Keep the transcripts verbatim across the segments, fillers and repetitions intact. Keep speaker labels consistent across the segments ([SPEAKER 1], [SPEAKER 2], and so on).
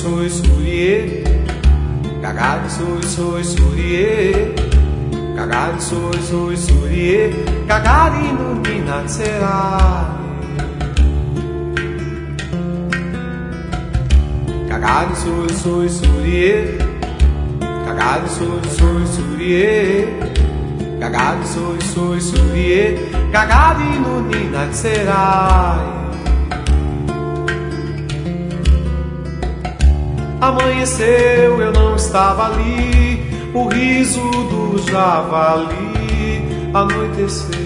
[SPEAKER 1] soi, surie. Cagado, soi, soi, surie. Cagado, soi, soi, surie. Cagarino mi nascerai. Cagado, soi, soi, surie. Cagado, soi, soi, surie. Cagado, soi, soi, surie. Cagarino mi nascerai. Amanheceu, eu não estava ali. O riso do javali anoiteceu.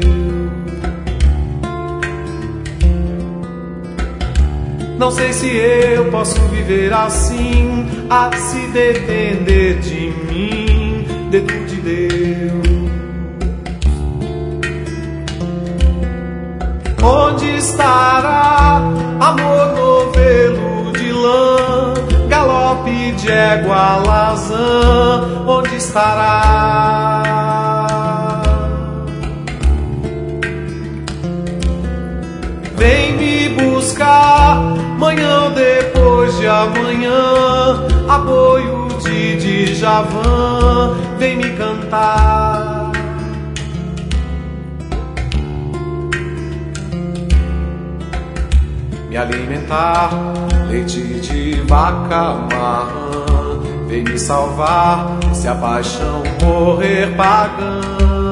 [SPEAKER 1] Não sei se eu posso viver assim, a se depender de mim, dedo de Deus. Onde estará amor novelo de lã, galope de égua lazã? Onde estará? Vem me buscar, manhã ou depois de amanhã, aboio de Djavan, vem me cantar. Me alimentar, leite de vaca marrã, vem me salvar, se a paixão morrer pagã.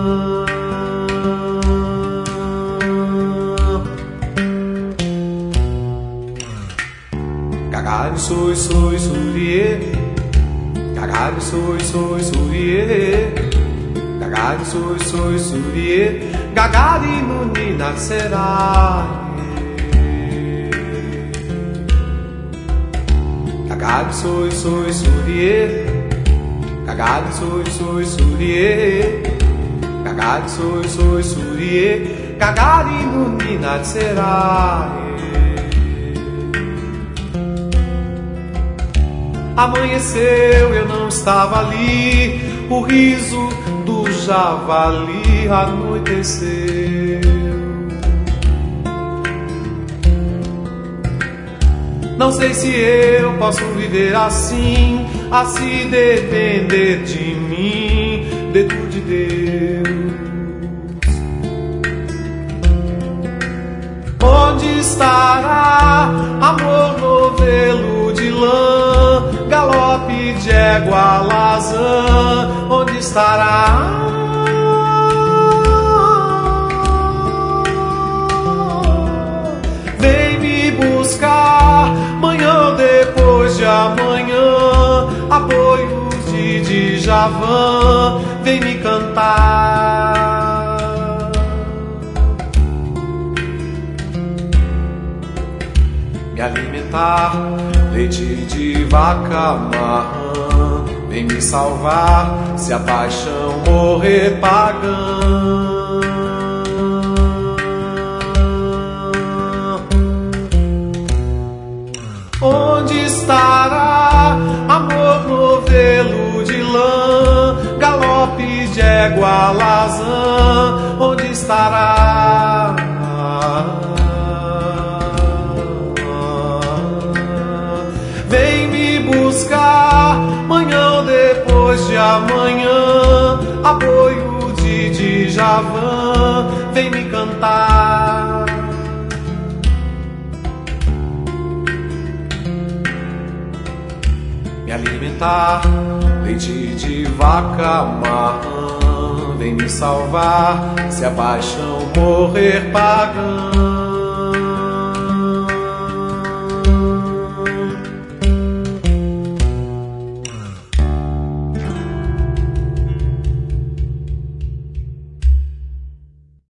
[SPEAKER 1] Cagalho, soi, soi, surie. Cagalho, soi, soi, surie. Cagalho, soi, soi, surie. Gagarino ni nascerai. Cagado, soi, soi, surie. Cagado, soi, soi, surie. Cagado, soi, soi, surie. Cagarino mi nascerai. Amanheceu, eu não estava ali. O riso do javali anoiteceu. Não sei se eu posso viver assim, a se depender de mim, dedo de Deus. Onde estará amor novelo de lã, galope de égua lazã? Onde estará? Vem me buscar, manhã ou depois de amanhã, aboios de Djavan, vem me cantar. Me alimentar, leite de vaca marrã, vem me salvar, se a paixão morrer pagã. Onde estará amor novelo de lã, galope de égua lazã? Onde estará? Vem me buscar, manhã ou depois de amanhã, aboio de Djavan, vem me cantar. Me alimentar, leite de vaca marrã, vem me salvar, se a paixão morrer pagã.